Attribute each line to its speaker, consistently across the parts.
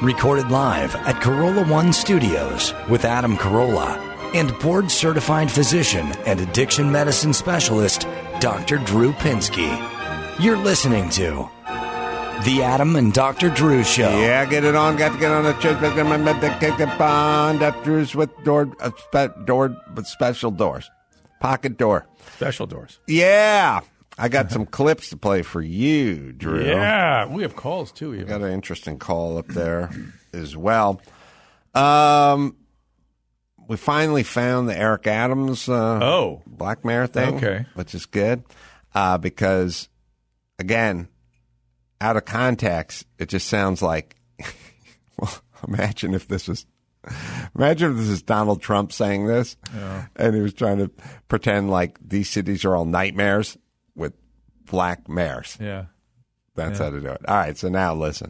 Speaker 1: Recorded live at Corolla One Studios with Adam Carolla and board-certified physician and addiction medicine specialist, Dr. Drew Pinsky. You're listening to The Adam and Dr. Drew Show.
Speaker 2: Yeah, get it on. Got to get on the Dr. Drew's with with special doors. Pocket door.
Speaker 3: Special doors.
Speaker 2: Yeah. I got some clips to play for you, Drew.
Speaker 3: Yeah, we have calls too. Even.
Speaker 2: Got an interesting call up there as well. We finally found the Eric Adams Black Mare thing, which is good because, again, out of context, it just sounds like. Well, imagine if this is Donald Trump saying this, and he was trying to pretend like these cities are all nightmares with black mayors.
Speaker 3: Yeah.
Speaker 2: That's how to do it. All right, so now listen.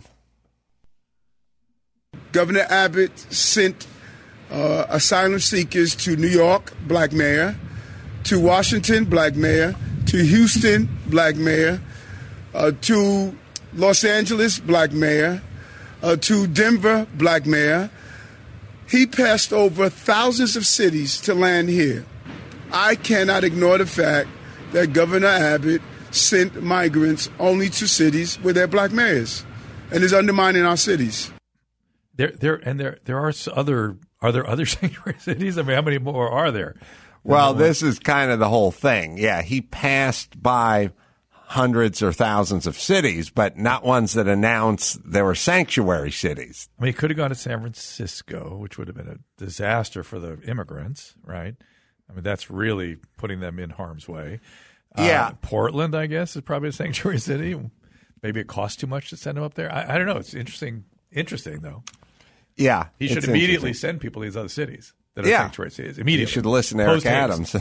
Speaker 4: Governor Abbott sent asylum seekers to New York, black mayor, to Washington, black mayor, to Houston, black mayor, to Los Angeles, black mayor, to Denver, black mayor. He passed over thousands of cities to land here. I cannot ignore the fact that Governor Abbott sent migrants only to cities where they're black mayors and is undermining our cities.
Speaker 3: Are there other sanctuary cities? I mean, how many more are there?
Speaker 2: Well, this is kind of the whole thing. Yeah, he passed by hundreds or thousands of cities, but not ones that announced there were sanctuary cities.
Speaker 3: I mean, he could have gone to San Francisco, which would have been a disaster for the immigrants, right? I mean, that's really putting them in harm's way.
Speaker 2: Yeah.
Speaker 3: Portland, I guess, is probably a sanctuary city. Maybe it costs too much to send them up there. I don't know. It's interesting, though.
Speaker 2: Yeah.
Speaker 3: He should immediately send people to these other cities that are sanctuary cities. Immediately.
Speaker 2: You should listen to Eric Adams.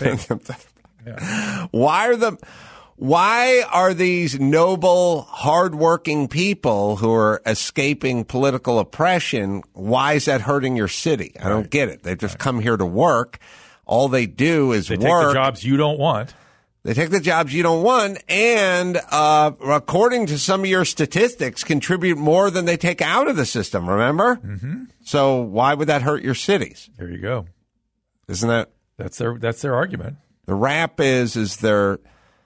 Speaker 2: Why are these noble, hardworking people who are escaping political oppression, why is that hurting your city? I don't get it. They've just come here to work. All they do is
Speaker 3: work.
Speaker 2: They
Speaker 3: take the jobs you don't want.
Speaker 2: They take the jobs you don't want, and according to some of your statistics, contribute more than they take out of the system, remember?
Speaker 3: Mm-hmm.
Speaker 2: So why would that hurt your cities?
Speaker 3: There you go.
Speaker 2: Isn't that?
Speaker 3: That's their argument.
Speaker 2: The rap is they're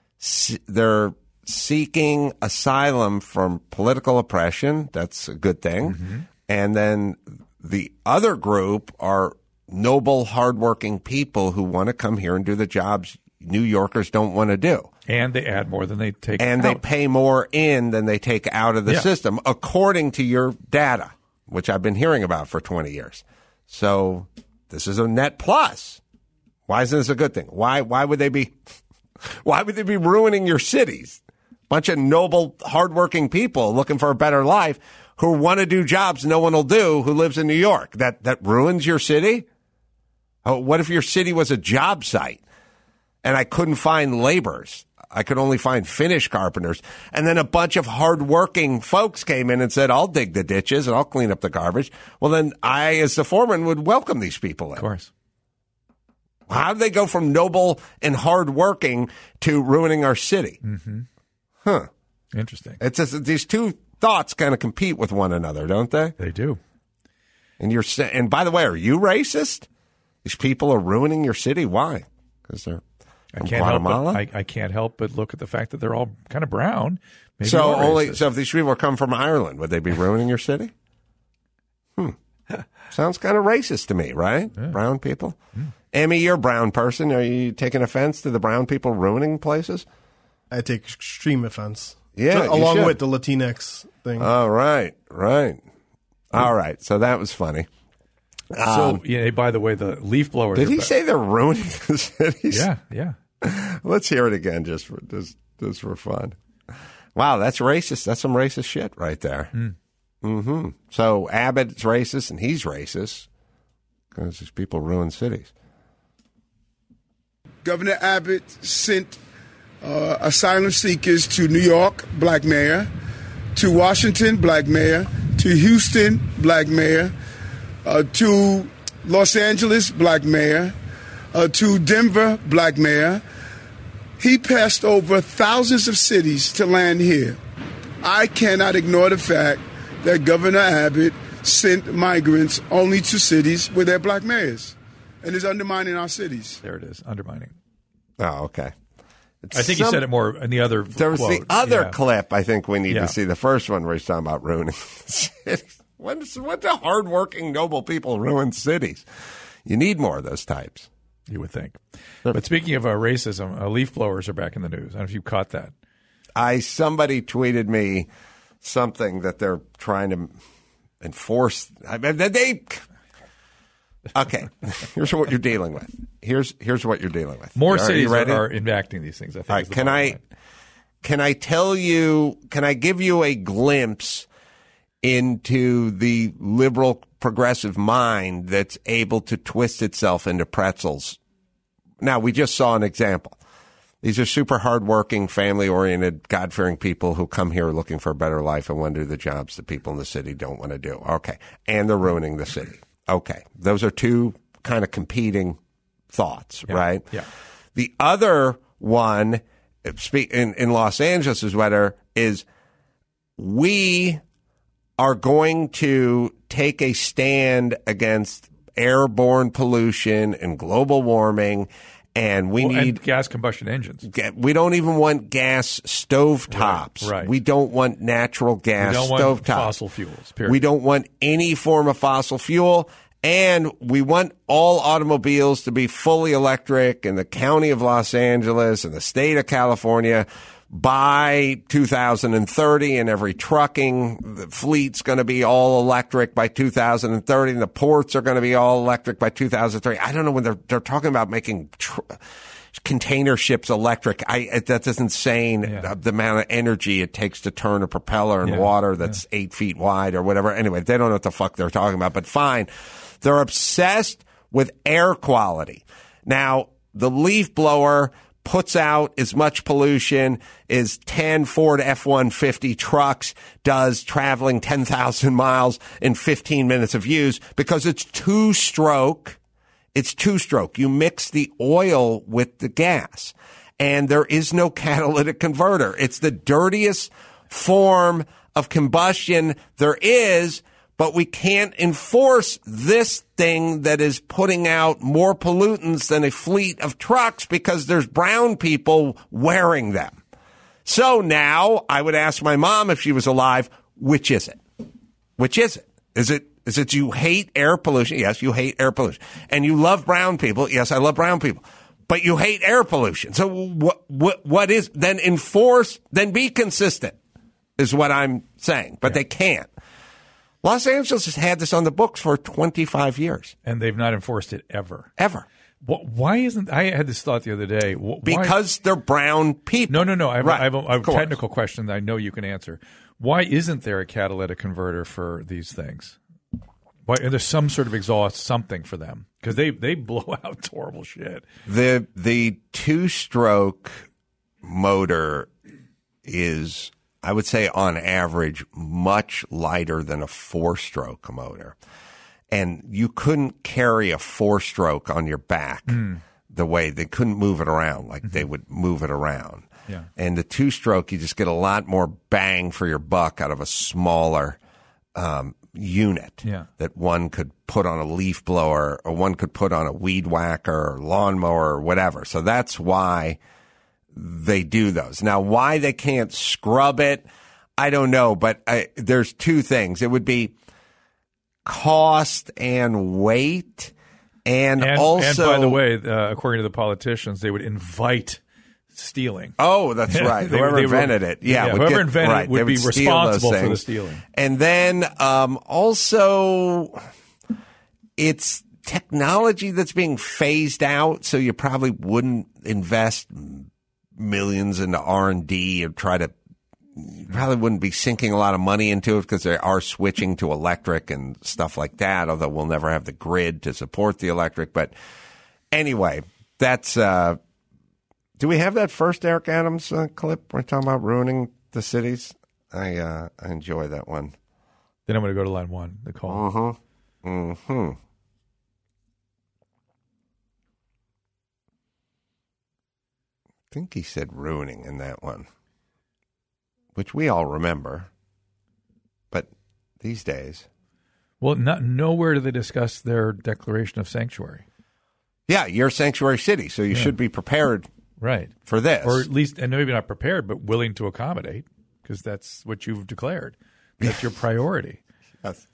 Speaker 2: seeking asylum from political oppression. That's a good thing.
Speaker 3: Mm-hmm.
Speaker 2: And then the other group are noble, hardworking people who want to come here and do the jobs New Yorkers don't want to do.
Speaker 3: And they add more than they take
Speaker 2: and
Speaker 3: out.
Speaker 2: They pay more in than they take out of the system, according to your data, which I've been hearing about for 20 years. So this is a net plus. Why isn't this a good thing? Why would they be ruining your cities? Bunch of noble, hardworking people looking for a better life who want to do jobs no one will do who lives in New York. That ruins your city? Oh, what if your city was a job site? And I couldn't find laborers. I could only find finish carpenters. And then a bunch of hardworking folks came in and said, I'll dig the ditches and I'll clean up the garbage. Well, then I, as the foreman, would welcome these people in.
Speaker 3: Of course.
Speaker 2: How do they go from noble and hardworking to ruining our city?
Speaker 3: Mm-hmm.
Speaker 2: Huh.
Speaker 3: Interesting.
Speaker 2: It's just, these two thoughts kind of compete with one another, don't they?
Speaker 3: They do.
Speaker 2: And by the way, are you racist? These people are ruining your city. Why? Because they're Guatemala?
Speaker 3: I can't help but look at the fact that they're all kind of brown. Maybe
Speaker 2: so if these people come from Ireland, would they be ruining your city? Sounds kind of racist to me, right? Yeah. Brown people. Emmy, you're a brown person. Are you taking offense to the brown people ruining places?
Speaker 5: I take extreme offense.
Speaker 2: Yeah,
Speaker 5: along with the Latinx thing.
Speaker 2: Oh, right. All right. So that was funny.
Speaker 3: So, by the way, the leaf blowers.
Speaker 2: Did he say they're ruining the cities?
Speaker 3: Yeah.
Speaker 2: Let's hear it again, just for fun. Wow, that's racist. That's some racist shit right there. Mm-hmm. So Abbott's racist, and he's racist because these people ruin cities.
Speaker 4: Governor Abbott sent asylum seekers to New York, black mayor, to Washington, black mayor, to Houston, black mayor, to Los Angeles, black mayor, to Denver, black mayor. He passed over thousands of cities to land here. I cannot ignore the fact that Governor Abbott sent migrants only to cities where there are black mayors, and is undermining our cities.
Speaker 3: There it is, undermining.
Speaker 2: Oh, okay.
Speaker 3: I think you said it more in the other
Speaker 2: There was
Speaker 3: quote.
Speaker 2: the other
Speaker 3: Yeah.
Speaker 2: clip I think we need
Speaker 3: Yeah.
Speaker 2: to see. The first one where he's talking about ruining cities. What do hardworking, noble people ruin cities? You need more of those types.
Speaker 3: You would think. But speaking of racism, leaf blowers are back in the news. I don't know if you caught that.
Speaker 2: Somebody tweeted me something that they're trying to enforce. Okay, here's what you're dealing with. Here's what you're dealing with.
Speaker 3: More
Speaker 2: Are
Speaker 3: cities
Speaker 2: you ready?
Speaker 3: are enacting these things, I think.
Speaker 2: All
Speaker 3: is
Speaker 2: right,
Speaker 3: the bottom line.
Speaker 2: can I give you a glimpse into the liberal progressive mind that's able to twist itself into pretzels? Now, we just saw an example. These are super hardworking, family-oriented, God-fearing people who come here looking for a better life and want to do the jobs that people in the city don't want to do. Okay. And they're ruining the city. Okay. Those are two kind of competing thoughts, right?
Speaker 3: Yeah.
Speaker 2: The other one in Los Angeles' weather is we are going to take a stand against airborne pollution and global warming, and we need
Speaker 3: and gas combustion engines.
Speaker 2: We don't even want gas stovetops.
Speaker 3: Right.
Speaker 2: We don't want natural gas
Speaker 3: We don't
Speaker 2: stovetops.
Speaker 3: want fossil fuels, period.
Speaker 2: We don't want any form of fossil fuel. And we want all automobiles to be fully electric in the county of Los Angeles and the state of California by 2030, and every trucking fleet's going to be all electric by 2030, and the ports are going to be all electric by 2030. I don't know when they're talking about making container ships electric. That's insane.
Speaker 3: Yeah.
Speaker 2: The amount of energy it takes to turn a propeller in water that's 8 feet wide or whatever. Anyway, they don't know what the fuck they're talking about, but fine. They're obsessed with air quality. Now, the leaf blower puts out as much pollution as 10 Ford F-150 trucks does traveling 10,000 miles in 15 minutes of use because it's two-stroke. It's two-stroke. You mix the oil with the gas, and there is no catalytic converter. It's the dirtiest form of combustion there is, but we can't enforce this thing that is putting out more pollutants than a fleet of trucks because there's brown people wearing them. So now I would ask my mom if she was alive, which is it? Which is it? Is it you hate air pollution? Yes, you hate air pollution. And you love brown people? Yes, I love brown people. But you hate air pollution. So what is, then enforce, then be consistent is what I'm saying. But they can't. Los Angeles has had this on the books for 25 years.
Speaker 3: And they've not enforced it ever.
Speaker 2: Ever.
Speaker 3: Why isn't, I had this thought the other day.
Speaker 2: Because they're brown people.
Speaker 3: No. I have a
Speaker 2: course.
Speaker 3: technical question that I know you can answer. Why isn't there a catalytic converter for these things? Why, there's some sort of exhaust, something for them, because they blow out horrible shit.
Speaker 2: The two-stroke motor is, I would say, on average, much lighter than a four-stroke motor, and you couldn't carry a four-stroke on your back the way they couldn't move it around like they would move it around.
Speaker 3: Yeah.
Speaker 2: And the two-stroke, you just get a lot more bang for your buck out of a smaller unit that one could put on a leaf blower or one could put on a weed whacker or lawnmower or whatever. So that's why they do those. Now, why they can't scrub it, I don't know, but there's two things. It would be cost and weight, and also...
Speaker 3: And by the way, according to the politicians, they would invite stealing.
Speaker 2: Oh, that's right. Whoever invented it. Yeah,
Speaker 3: whoever invented it would be responsible for the stealing.
Speaker 2: And then also, it's technology that's being phased out, so you probably wouldn't invest millions into R&D and you probably wouldn't be sinking a lot of money into it because they are switching to electric and stuff like that, although we'll never have the grid to support the electric. But anyway, that's... do we have that first Eric Adams clip? We're talking about ruining the cities. I enjoy that one.
Speaker 3: Then I'm going to go to line one, the call.
Speaker 2: I think he said ruining in that one, which we all remember. But these days.
Speaker 3: Well, nowhere do they discuss their declaration of sanctuary.
Speaker 2: Yeah, you're a sanctuary city, so you should be prepared
Speaker 3: right
Speaker 2: for this.
Speaker 3: Or at least, and maybe not prepared, but willing to accommodate, because that's what you've declared. That's your priority.
Speaker 2: Yes.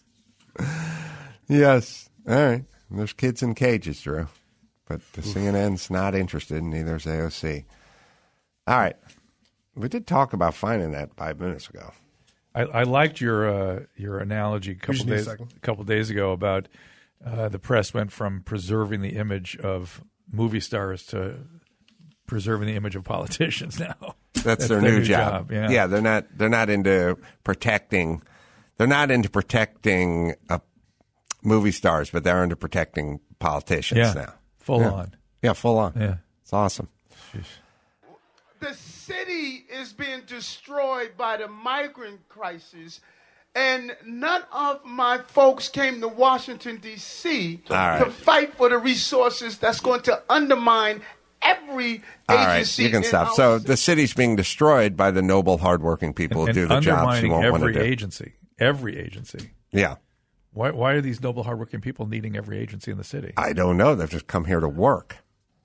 Speaker 2: Yes. All right. There's kids in cages, Drew. But the CNN's not interested, and neither is AOC. All right. We did talk about finding that 5 minutes ago.
Speaker 3: I liked your analogy a couple days ago about the press went from preserving the image of movie stars to preserving the image of politicians now.
Speaker 2: That's their new job. Yeah, they're not into protecting. They're not into protecting movie stars, but they're into protecting politicians now.
Speaker 3: Full on.
Speaker 2: Yeah, full on.
Speaker 3: Yeah,
Speaker 2: it's awesome.
Speaker 3: Jeez.
Speaker 4: The city is being destroyed by the migrant crisis, and none of my folks came to Washington, D.C. to fight for the resources that's going to undermine every agency.
Speaker 2: All right, you can stop. So the city's being destroyed by the noble, hardworking people who do the jobs you won't want to do.
Speaker 3: Every agency.
Speaker 2: Yeah.
Speaker 3: Why are these noble, hardworking people needing every agency in the city?
Speaker 2: I don't know. They've just come here to work.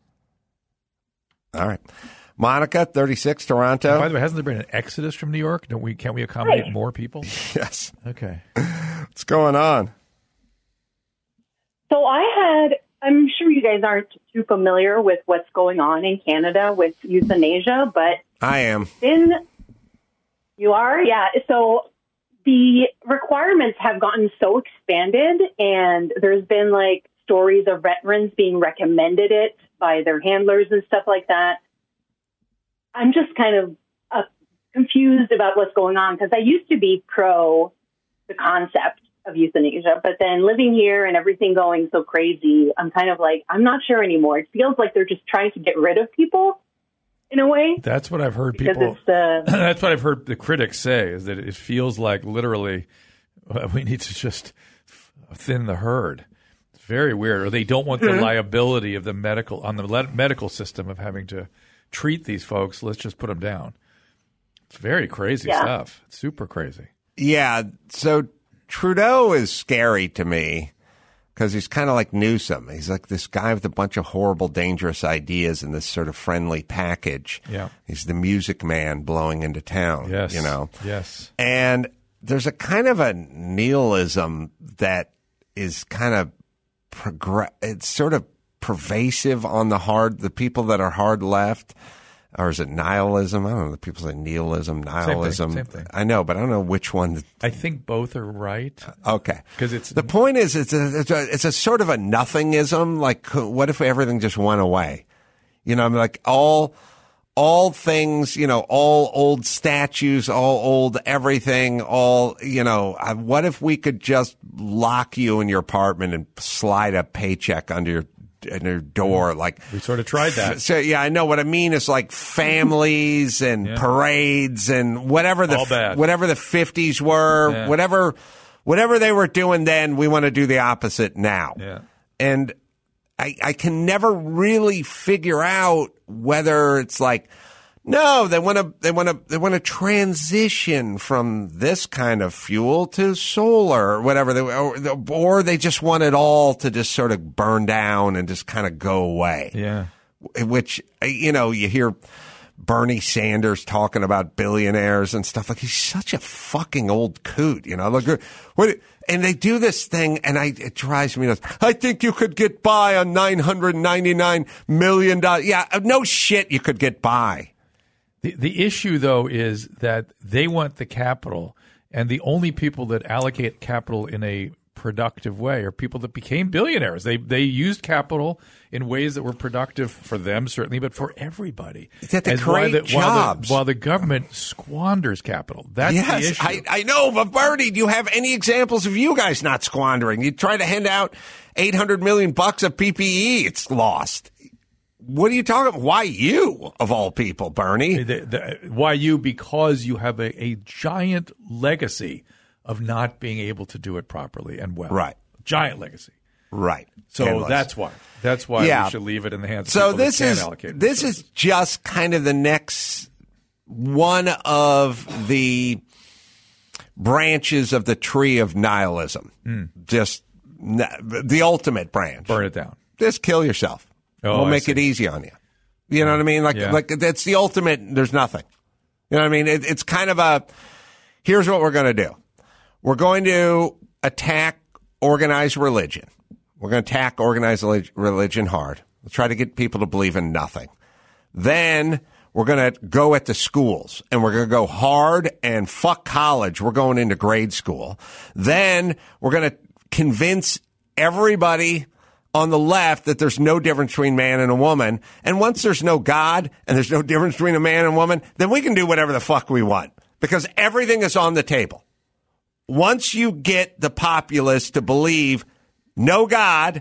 Speaker 2: All right. Monica, 36, Toronto.
Speaker 3: And by the way, hasn't there been an exodus from New York? Can't we accommodate more people?
Speaker 2: Yes.
Speaker 3: Okay.
Speaker 2: What's going on?
Speaker 6: So I'm sure you guys aren't too familiar with what's going on in Canada with euthanasia, but
Speaker 2: I am.
Speaker 6: You are? Yeah. So the requirements have gotten so expanded, and there's been stories of veterans being recommended it by their handlers and stuff like that. I'm just kind of confused about what's going on, because I used to be pro the concept of euthanasia, but then living here and everything going so crazy, I'm kind of I'm not sure anymore. It feels like they're just trying to get rid of people in a way.
Speaker 3: That's what I've heard people. That's what I've heard the critics say, is that it feels like literally we need to just thin the herd. It's very weird. Or they don't want the liability of the medical system of having to treat these folks. Let's just put them down. It's very crazy stuff. It's super crazy.
Speaker 2: Yeah. So Trudeau is scary to me because he's kind of like Newsom. He's like this guy with a bunch of horrible, dangerous ideas in this sort of friendly package.
Speaker 3: Yeah.
Speaker 2: He's the music man blowing into town.
Speaker 3: Yes.
Speaker 2: Yes. And there's a kind of a nihilism that is kind of it's sort of pervasive on the people that are hard left. Or is it nihilism? I don't know. The people say nihilism, nihilism.
Speaker 3: Same thing.
Speaker 2: I know, but I don't know which one.
Speaker 3: I think both are right.
Speaker 2: Okay.
Speaker 3: Because
Speaker 2: the point is, it's a sort of a nothingism. Like, what if everything just went away? All things, all old statues, all old everything, what if we could just lock you in your apartment and slide a paycheck under your door?
Speaker 3: We sort of tried that.
Speaker 2: So yeah, I know. What I mean is families and parades and whatever the 50s were, whatever they were doing then, we want to do the opposite now.
Speaker 3: Yeah.
Speaker 2: And I can never really figure out whether it's no, they want to transition from this kind of fuel to solar or whatever, or they just want it all to just sort of burn down and just kind of go away.
Speaker 3: Yeah.
Speaker 2: Which, you hear Bernie Sanders talking about billionaires and stuff. He's such a fucking old coot, and they do this thing, and it drives me nuts. I think you could get by on $999 million. Yeah, no shit, you could get by.
Speaker 3: The issue, though, is that they want the capital, and the only people that allocate capital in a productive way are people that became billionaires. They used capital in ways that were productive for them, certainly, but for everybody.
Speaker 2: Jobs.
Speaker 3: While the government squanders capital. That's the issue.
Speaker 2: I know, but Bernie, do you have any examples of you guys not squandering? You try to hand out $800 million of PPE, it's lost. What are you talking about? Why you, of all people, Bernie?
Speaker 3: Why you? Because you have a giant legacy of not being able to do it properly and well.
Speaker 2: Right.
Speaker 3: Giant legacy.
Speaker 2: Right.
Speaker 3: So
Speaker 2: Endless.
Speaker 3: that's why we should leave it in the hands of people that can allocate.
Speaker 2: This is just kind of the next one of the branches of the tree of nihilism. Just the ultimate branch.
Speaker 3: Burn it down.
Speaker 2: Just kill yourself. We'll make it easy on you. You know what I mean? Like that's the ultimate. There's nothing. You know what I mean? It's kind of here's what we're going to do. We're going to attack organized religion. We're going to attack organized religion hard. We'll try to get people to believe in nothing. Then we're going to go at the schools, and we're going to go hard and fuck college. We're going into grade school. Then we're going to convince everybody on the left that there's no difference between man and a woman. And once there's no God and there's no difference between a man and a woman, then we can do whatever the fuck we want because everything is on the table. Once you get the populace to believe no God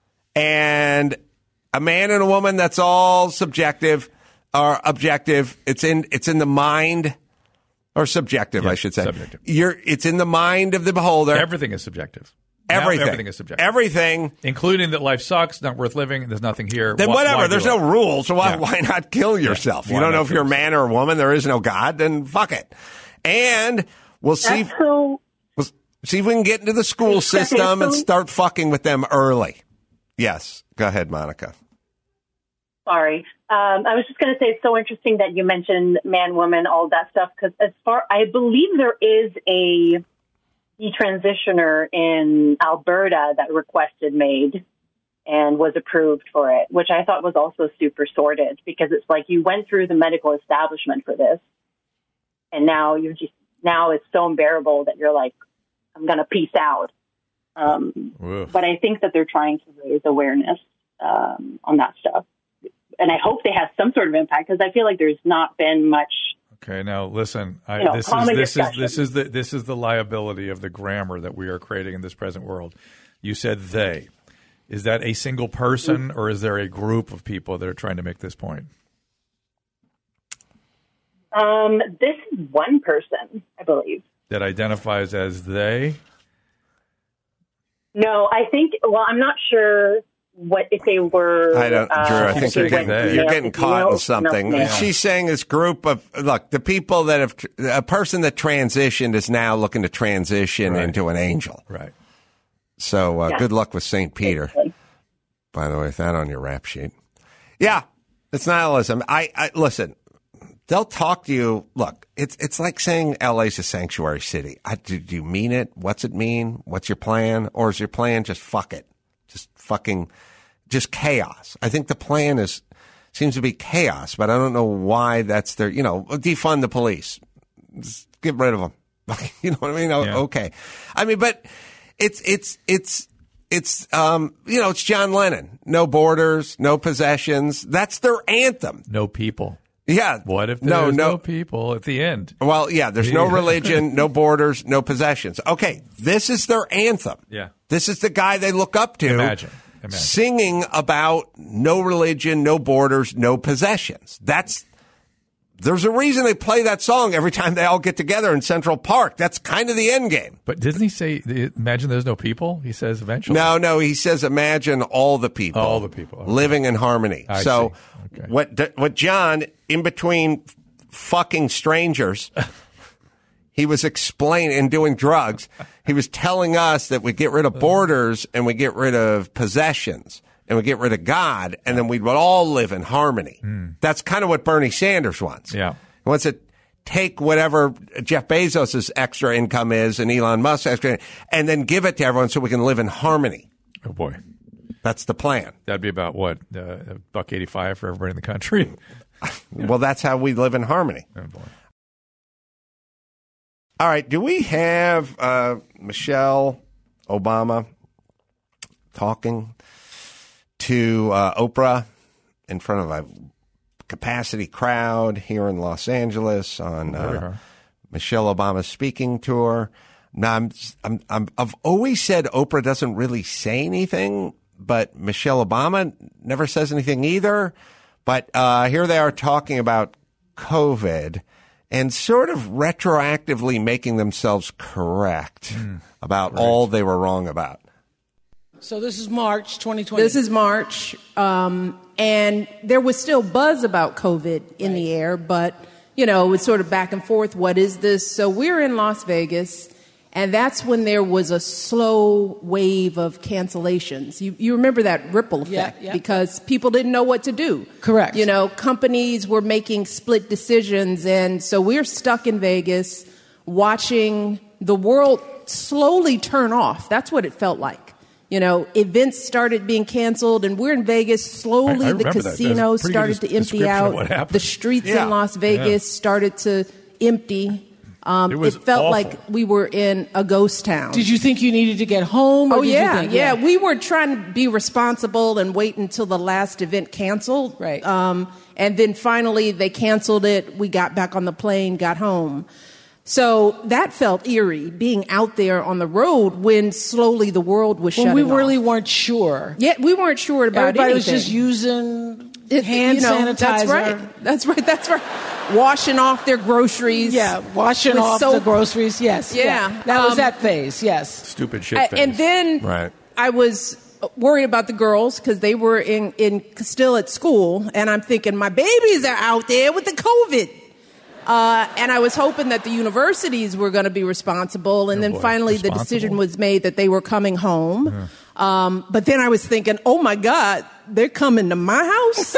Speaker 2: and a man and a woman, that's all subjective or objective. It's in the mind or subjective, I should say.
Speaker 3: Subjective.
Speaker 2: It's in the mind of the beholder.
Speaker 3: Everything is subjective.
Speaker 2: Everything
Speaker 3: is subjective.
Speaker 2: Everything.
Speaker 3: Including that life sucks, not worth living, there's nothing here.
Speaker 2: Then whatever. There's no rules, so why not kill yourself? You don't know if you're a man or a woman, there is no God, then fuck it. And we'll see see if we can get into the school system and start fucking with them early. Yes. Go ahead, Monica.
Speaker 6: Sorry. I was just going to say it's so interesting that you mentioned man, woman, all that stuff, because I believe there is a detransitioner in Alberta that requested MAID and was approved for it, which I thought was also super sordid because it's like you went through the medical establishment for this, and now it's so unbearable that you're like, I'm going to peace out. But I think that they're trying to raise awareness on that stuff, and I hope they have some sort of impact because I feel like there's not been much.
Speaker 3: Okay, now listen. This is the liability of the grammar that we are creating in this present world. You said they. Is that a single person, or is there a group of people that are trying to make this point?
Speaker 6: This is one person, I believe,
Speaker 3: that identifies as they.
Speaker 6: No, I think. Well, I'm not sure. What if they were?
Speaker 2: I don't, Drew. I think you're getting caught in something.
Speaker 6: No.
Speaker 2: She's saying this group of the people that have a person that transitioned is now looking to transition into an angel.
Speaker 3: Right.
Speaker 2: So good luck with St. Peter. By the way, with that on your rap sheet. Yeah, it's nihilism. I listen. They'll talk to you. Look, it's like saying LA's a sanctuary city. Do you mean it? What's it mean? What's your plan? Or is your plan just fuck it? Just chaos. I think the plan seems to be chaos, but I don't know why that's their, defund the police. Just get rid of them. You know what I mean? Yeah. Okay. I mean, but it's John Lennon. No borders, no possessions. That's their anthem.
Speaker 3: No people.
Speaker 2: Yeah.
Speaker 3: What if there's no people at the end?
Speaker 2: Well, yeah, there's no religion, no borders, no possessions. Okay, this is their anthem.
Speaker 3: Yeah.
Speaker 2: This is the guy they look up to.
Speaker 3: Imagine.
Speaker 2: Singing about no religion, no borders, no possessions. There's a reason they play that song every time they all get together in Central Park. That's kind of the end game.
Speaker 3: But doesn't he say, imagine there's no people? He says eventually.
Speaker 2: No, he says, imagine all the people.
Speaker 3: All the people. Okay.
Speaker 2: Living in harmony.
Speaker 3: I see. Okay.
Speaker 2: What John, in between fucking strangers, he was explaining and doing drugs. He was telling us that we get rid of borders and we get rid of possessions and we get rid of God, and then we would all live in harmony. That's kind of what Bernie Sanders wants.
Speaker 3: Yeah.
Speaker 2: He wants to take whatever Jeff Bezos' extra income is and Elon Musk's extra, and then give it to everyone so we can live in harmony.
Speaker 3: Oh, boy.
Speaker 2: That's the plan.
Speaker 3: That'd be about what? $1.85 for everybody in the country?
Speaker 2: Well, that's how we live in harmony.
Speaker 3: Oh, boy.
Speaker 2: All right. Do we have Michelle Obama talking to Oprah in front of a capacity crowd here in Los Angeles on Michelle Obama's speaking tour? Now, I've always said Oprah doesn't really say anything, but Michelle Obama never says anything either. But here they are talking about COVID and sort of retroactively making themselves correct about all they were wrong about.
Speaker 7: So this is March 2020.
Speaker 8: This is March, and there was still buzz about COVID in the air, but it was sort of back and forth. What is this? So we're in Las Vegas, and that's when there was a slow wave of cancellations. You remember that ripple effect because people didn't know what to do.
Speaker 7: Correct.
Speaker 8: Companies were making split decisions, and so we're stuck in Vegas watching the world slowly turn off. That's what it felt like. Events started being canceled, and we're in Vegas. Slowly, the casinos started to empty out. The streets in Las Vegas started to empty. It felt
Speaker 3: awful.
Speaker 8: like we were in a ghost town.
Speaker 7: Did you think you needed to get home? Or
Speaker 8: Yeah. We were trying to be responsible and wait until the last event canceled.
Speaker 7: Right.
Speaker 8: And then finally they canceled it. We got back on the plane, got home. So that felt eerie, being out there on the road when slowly the world was shutting off.
Speaker 7: We really weren't sure.
Speaker 8: Yeah, we weren't sure about
Speaker 7: Everybody
Speaker 8: anything.
Speaker 7: was just using hand sanitizer.
Speaker 8: That's right. Washing off their groceries.
Speaker 7: Yeah, washing off the groceries. Yes.
Speaker 8: Yeah.
Speaker 7: That was that phase. Yes.
Speaker 3: Stupid shit phase.
Speaker 8: And then I was worried about the girls because they were still at school, and I'm thinking my babies are out there with the COVID. And I was hoping that the universities were going to be responsible, and then finally the decision was made that they were coming home. Yeah. But then I was thinking, oh my God, they're coming to my house?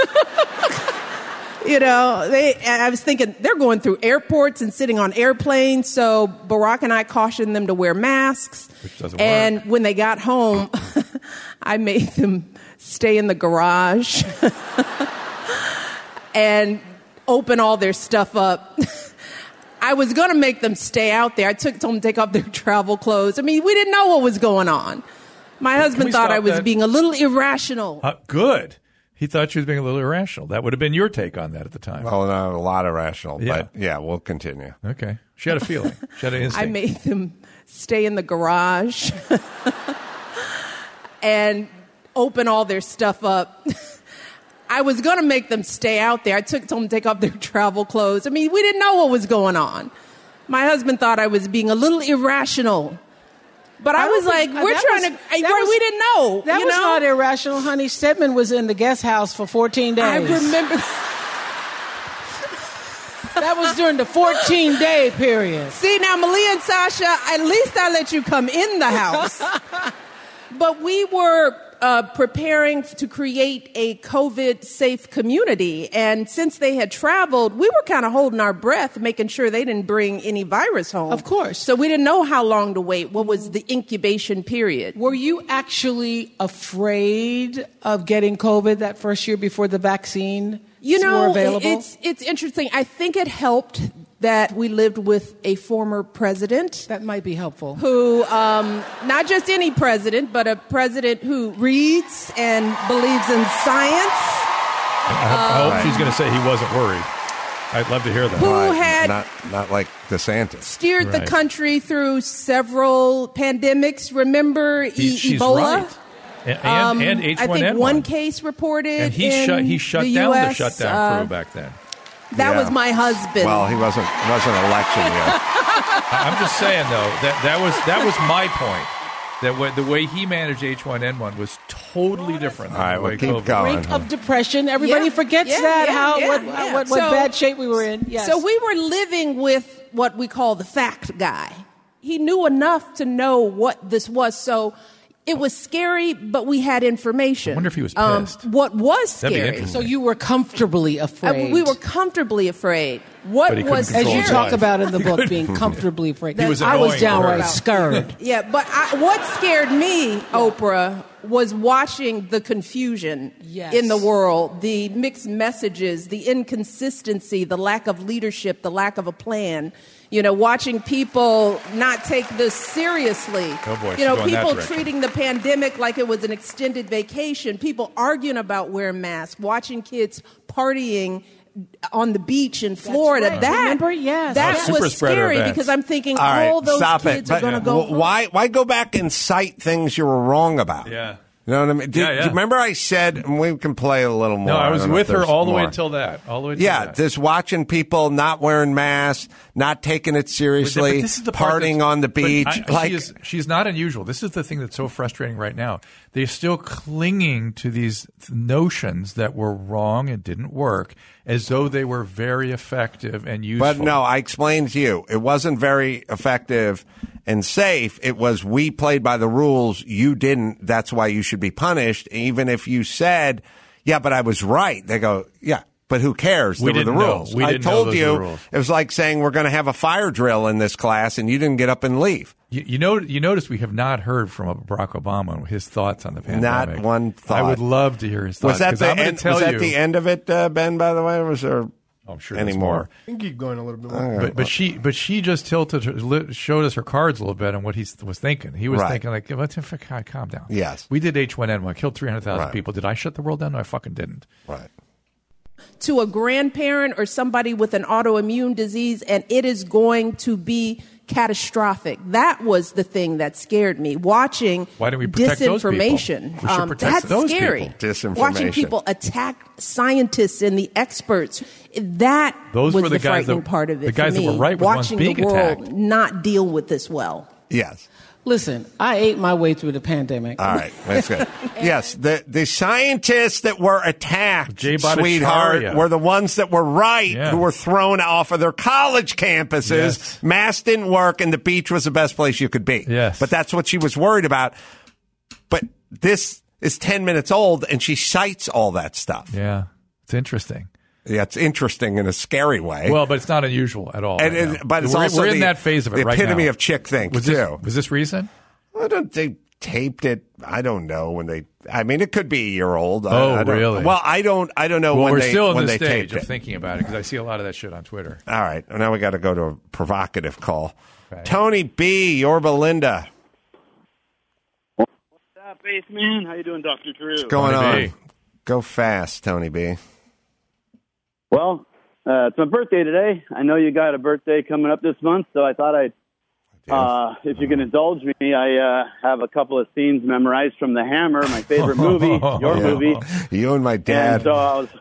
Speaker 8: I was thinking they're going through airports and sitting on airplanes. So Barack and I cautioned them to wear masks.
Speaker 3: Which doesn't
Speaker 8: and
Speaker 3: work.
Speaker 8: when they got home, I made them stay in the garage and open all their stuff up. I was going to make them stay out there. I told them to take off their travel clothes. I mean, we didn't know what was going on. My husband thought I was being a little irrational.
Speaker 3: Good. He thought she was being a little irrational. That would have been your take on that at the time.
Speaker 2: Well, no, a lot irrational, but we'll continue.
Speaker 3: Okay. She had a feeling. She had an instinct.
Speaker 8: I made them stay in the garage and open all their stuff up. I was going to make them stay out there. I told them to take off their travel clothes. I mean, we didn't know what was going on. My husband thought I was being a little irrational. But I was like, we didn't know.
Speaker 7: That was not irrational, honey. Stedman was in the guest house for 14 days.
Speaker 8: I remember.
Speaker 7: That was during the 14-day period.
Speaker 8: See, now, Malia and Sasha, at least I let you come in the house. But we were preparing to create a COVID-safe community. And since they had traveled, we were kind of holding our breath, making sure they didn't bring any virus home.
Speaker 7: Of course.
Speaker 8: So we didn't know how long to wait. What was the incubation period?
Speaker 7: Were you actually afraid of getting COVID that first year before the vaccine were available?
Speaker 8: It's interesting. I think it helped that we lived with a former president.
Speaker 7: That might be helpful.
Speaker 8: Who, not just any president, but a president who reads and believes in science.
Speaker 3: I hope she's going to say he wasn't worried. I'd love to hear that.
Speaker 8: Who had
Speaker 2: not like DeSantis.
Speaker 8: Steered the country through several pandemics. Remember
Speaker 3: she's
Speaker 8: Ebola?
Speaker 3: Right. And H1N1.
Speaker 8: I think one case reported.
Speaker 3: And he shut
Speaker 8: the
Speaker 3: down
Speaker 8: US,
Speaker 3: the shutdown crew back then.
Speaker 8: That was my husband.
Speaker 2: Well, he wasn't election yet.
Speaker 3: I'm just saying though that was my point. That the way he managed H1N1 was totally different.
Speaker 2: All right, well, keep going.
Speaker 7: Brink of depression. Everybody forgets what bad shape we were in. Yes.
Speaker 8: So we were living with what we call the fact guy. He knew enough to know what this was. So it was scary, but we had information.
Speaker 3: I wonder if he was pissed.
Speaker 8: What was scary?
Speaker 7: So you were comfortably afraid.
Speaker 8: We were comfortably afraid. What was scary?
Speaker 7: As you talk about in the book, being comfortably afraid.
Speaker 3: He was
Speaker 7: I was downright
Speaker 3: her.
Speaker 7: scared.
Speaker 8: Yeah, but what scared me, Oprah, was watching the confusion in the world, the mixed messages, the inconsistency, the lack of leadership, the lack of a plan. Watching people not take this seriously.
Speaker 3: Oh boy,
Speaker 8: people treating the pandemic like it was an extended vacation. People arguing about wearing masks. Watching kids partying on the beach in Florida.
Speaker 7: Right.
Speaker 8: That was scary because I'm thinking all those kids are going to go home.
Speaker 2: Why go back and cite things you were wrong about?
Speaker 3: Yeah.
Speaker 2: You know what I mean? Do you remember I said, and we can play a little more.
Speaker 3: No, I was with her all the way until that. All the way until that.
Speaker 2: Just watching people not wearing masks, not taking it seriously,
Speaker 3: but this is the
Speaker 2: partying on the beach.
Speaker 3: She's not unusual. This is the thing that's so frustrating right now. They're still clinging to these notions that were wrong and didn't work as though they were very effective and useful.
Speaker 2: But no, I explained to you, it wasn't very effective and safe. It was, we played by the rules, you didn't, that's why you should be punished. Even if you said, yeah, but I was right. They go, yeah, but who cares? There were the rules. I told you, it was like saying we're going to have a fire drill in this class and you didn't get up and leave.
Speaker 3: You notice we have not heard from Barack Obama and his thoughts on the pandemic.
Speaker 2: Not one thought.
Speaker 3: I would love to hear his thoughts.
Speaker 2: Was that the end of it, Ben, by the way? Or was there
Speaker 3: I'm sure
Speaker 2: any more?
Speaker 5: I can keep going a little bit more.
Speaker 3: But she just showed us her cards a little bit on what he was thinking. He was thinking like, calm down.
Speaker 2: Yes.
Speaker 3: We did H1N1, killed 300,000 people. Did I shut the world down? No, I fucking didn't.
Speaker 2: Right.
Speaker 8: To a grandparent or somebody with an autoimmune disease, and it is going to be catastrophic. That was the thing that scared me. Watching
Speaker 3: Why don't we protect
Speaker 8: disinformation.
Speaker 3: Those people? We should protect
Speaker 8: that's
Speaker 3: those
Speaker 8: scary.
Speaker 3: people.
Speaker 2: Disinformation.
Speaker 8: Watching people attack scientists and the experts. Those was the frightening part of it.
Speaker 3: The guys
Speaker 8: for me.
Speaker 3: that were right were
Speaker 8: watching
Speaker 3: the ones being
Speaker 8: the world
Speaker 3: attacked.
Speaker 8: not deal with this well.
Speaker 2: Yes.
Speaker 7: Listen, I ate my way through the pandemic.
Speaker 2: All right, that's good. Yes, the scientists that were attacked, sweetheart, were the ones that were right, who were thrown off of their college campuses.
Speaker 3: Yes.
Speaker 2: Masks didn't work, and the beach was the best place you could be.
Speaker 3: Yes.
Speaker 2: But that's what she was worried about. But this is 10 minutes old, and she cites all that stuff.
Speaker 3: Yeah, it's interesting.
Speaker 2: Yeah, it's interesting in a scary way.
Speaker 3: Well, but it's not unusual at all.
Speaker 2: But it's also
Speaker 3: we're in that phase of it right now.
Speaker 2: The epitome of chick think, too.
Speaker 3: Was this recent?
Speaker 2: They taped it. I don't know when they. I mean, it could be a year old.
Speaker 3: Oh, really?
Speaker 2: Well, I don't know when
Speaker 3: we're
Speaker 2: they.
Speaker 3: still in
Speaker 2: when
Speaker 3: the
Speaker 2: they
Speaker 3: stage
Speaker 2: taped
Speaker 3: of
Speaker 2: it.
Speaker 3: thinking about it because I see a lot of that shit on Twitter.
Speaker 2: All right, now we got to go to a provocative call.
Speaker 3: Okay.
Speaker 2: Tony B, Yorba Linda.
Speaker 9: What's up, Baseman? How you doing, Dr. Drew?
Speaker 2: What's going
Speaker 3: Tony
Speaker 2: on?
Speaker 3: B.
Speaker 2: Go fast, Tony B.
Speaker 9: Well, it's my birthday today. I know you got a birthday coming up this month, so I thought if you can indulge me, I have a couple of scenes memorized from The Hammer, my favorite movie, your movie.
Speaker 2: You and my dad.
Speaker 9: And so I was,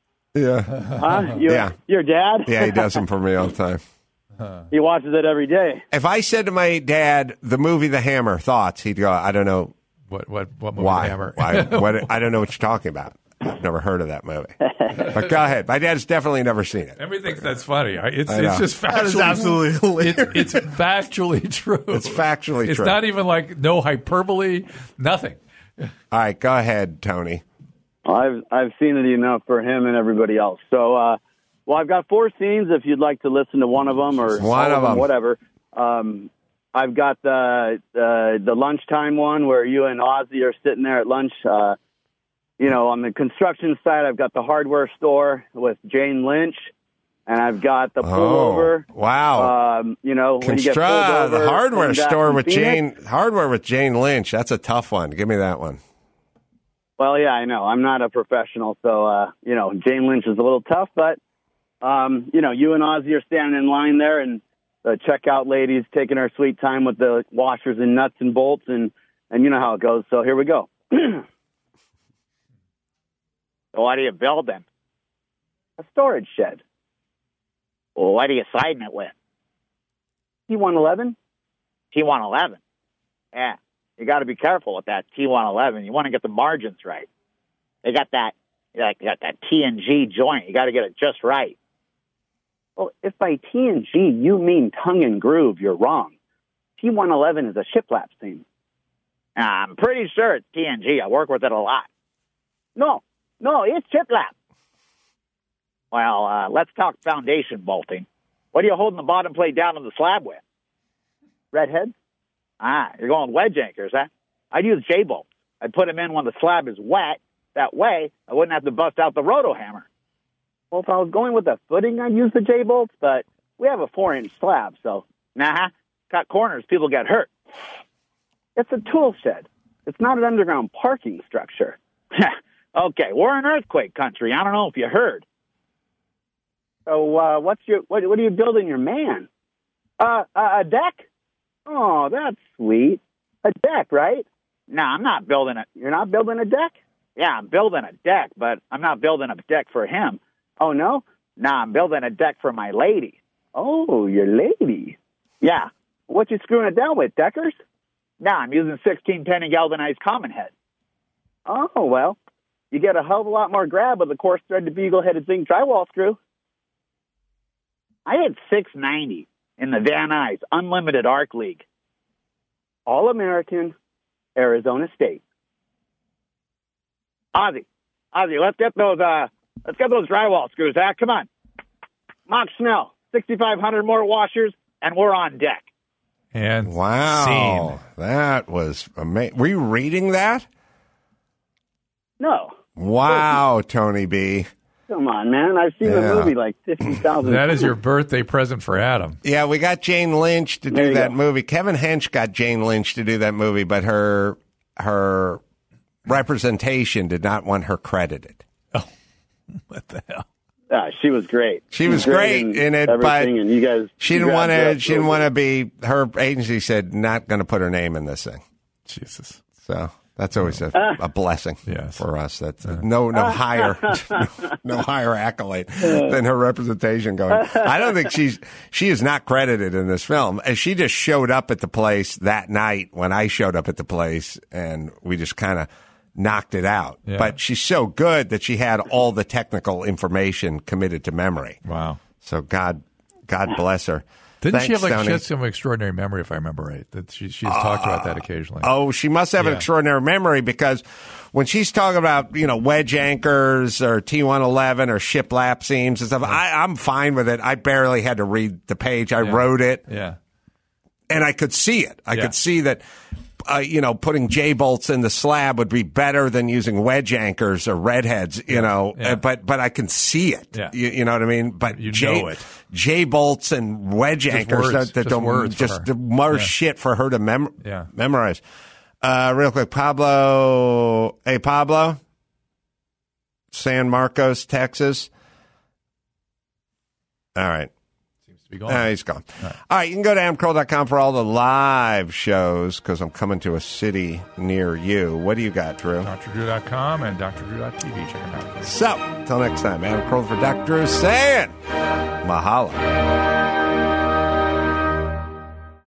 Speaker 9: your dad?
Speaker 2: Yeah, he does them for me all the time.
Speaker 9: He watches it every day.
Speaker 2: If I said to my dad, the movie The Hammer, thoughts, he'd go, I don't know.
Speaker 3: What movie?
Speaker 2: Why?
Speaker 3: The Hammer?
Speaker 2: Why? I don't know what you're talking about. I've never heard of that movie. But go ahead. My dad's definitely never seen it.
Speaker 3: Everybody thinks that's funny. It's just factually.
Speaker 5: That is absolutely hilarious.
Speaker 3: It's factually true.
Speaker 2: It's factually true.
Speaker 3: It's not even like no hyperbole, nothing.
Speaker 2: All right, go ahead, Tony.
Speaker 9: I've seen it enough for him and everybody else. So, I've got 4 scenes if you'd like to listen to one of them or
Speaker 2: one of them,
Speaker 9: whatever. I've got the lunchtime one where you and Ozzy are sitting there at lunch. On the construction side, I've got the hardware store with Jane Lynch, and I've got the pullover.
Speaker 2: Wow!
Speaker 9: When you get pulled over,
Speaker 2: the hardware store with
Speaker 9: Phoenix.
Speaker 2: hardware with Jane Lynch. That's a tough one. Give me that one.
Speaker 9: Well, yeah, I know. I'm not a professional, so Jane Lynch is a little tough, but you and Ozzy are standing in line there, and the checkout lady's taking her sweet time with the washers and nuts and bolts, and you know how it goes. So here we go.
Speaker 10: So what are you building?
Speaker 9: A storage shed.
Speaker 10: Well, what are you siding it with?
Speaker 9: T111.
Speaker 10: T111. Yeah, you got to be careful with that T111. You want to get the margins right. They got that, got that T&G joint. You got to get it just right.
Speaker 9: Well, if by T&G you mean tongue and groove, you're wrong. T111 is a shiplap thing.
Speaker 10: I'm pretty sure it's T&G. I work with it a lot.
Speaker 9: No, it's shiplap.
Speaker 10: Well, let's talk foundation bolting. What are you holding the bottom plate down on the slab with?
Speaker 9: Redheads?
Speaker 10: You're going wedge anchors, huh? I'd use J-bolts. I'd put them in when the slab is wet. That way, I wouldn't have to bust out the roto hammer.
Speaker 9: Well, if I was going with the footing, I'd use the J-bolts, but we have a 4-inch slab, so...
Speaker 10: Cut corners, people get hurt.
Speaker 9: It's a tool shed. It's not an underground parking structure.
Speaker 10: Okay, we're in earthquake country. I don't know if you heard.
Speaker 9: So, what are you building your man? A deck? Oh, that's sweet. A deck, right?
Speaker 10: No, I'm not building it.
Speaker 9: You're not building a deck?
Speaker 10: Yeah, I'm building a deck, but I'm not building a deck for him.
Speaker 9: Oh, no?
Speaker 10: No, I'm building a deck for my lady.
Speaker 9: Oh, your lady.
Speaker 10: Yeah.
Speaker 9: What you screwing it down with, Deckers?
Speaker 10: No, I'm using 16-penny galvanized common head.
Speaker 9: Oh, well, you get a hell of a lot more grab with a coarse thread to beagle-headed zinc drywall screw.
Speaker 10: I had $6.90 in the Van Nuys Unlimited Arc League.
Speaker 9: All-American, Arizona State.
Speaker 10: Ozzy, let's get those drywall screws. Come on. Mock Snell, 6,500 more washers, and we're on deck.
Speaker 3: And
Speaker 2: wow, that was amazing. Were you reading that?
Speaker 9: No.
Speaker 2: Wow, Tony B.
Speaker 9: Come on, man. I've seen the movie like 50,000
Speaker 3: That is your birthday present for Adam.
Speaker 2: Yeah, we got Jane Lynch to do that movie. Kevin Hench got Jane Lynch to do that movie, but her representation did not want her credited.
Speaker 3: Oh, what the hell?
Speaker 9: She was great.
Speaker 2: She was great in it, but
Speaker 9: and you guys,
Speaker 2: she didn't want to. She didn't want to be. Her agency said not going to put her name in this thing.
Speaker 3: Jesus.
Speaker 2: So that's always a blessing for us. That's no higher no higher accolade than her representation going. I don't think she is not credited in this film. And she just showed up at the place that night when I showed up at the place, and we just kind of knocked it out.
Speaker 3: Yeah.
Speaker 2: But she's so good that she had all the technical information committed to memory.
Speaker 3: Wow.
Speaker 2: So God bless her.
Speaker 3: Didn't she have
Speaker 2: Tony.
Speaker 3: she had some extraordinary memory, if I remember right? That she's talked about that occasionally.
Speaker 2: Oh, she must have an extraordinary memory, because when she's talking about, wedge anchors or T111 or ship lap seams and stuff, I'm fine with it. I barely had to read the page. I wrote it.
Speaker 3: Yeah.
Speaker 2: And I could see it. I could see that, putting J-bolts in the slab would be better than using wedge anchors or redheads, but I can see it.
Speaker 3: Yeah.
Speaker 2: You know what I mean? But
Speaker 3: know it.
Speaker 2: J-bolts and wedge anchors that don't just more shit for her to memorize. Real quick, Pablo. Hey, Pablo. San Marcos, Texas. All right.
Speaker 3: Be gone.
Speaker 2: He's gone. All right, you can go to adamcarolla.com for all the live shows, because I'm coming to a city near you. What do you got, Drew?
Speaker 3: DrDrew.com and DrDrew.tv. Check them out.
Speaker 2: So, until next time, Adam Carolla for Dr. Drew saying, mahalo.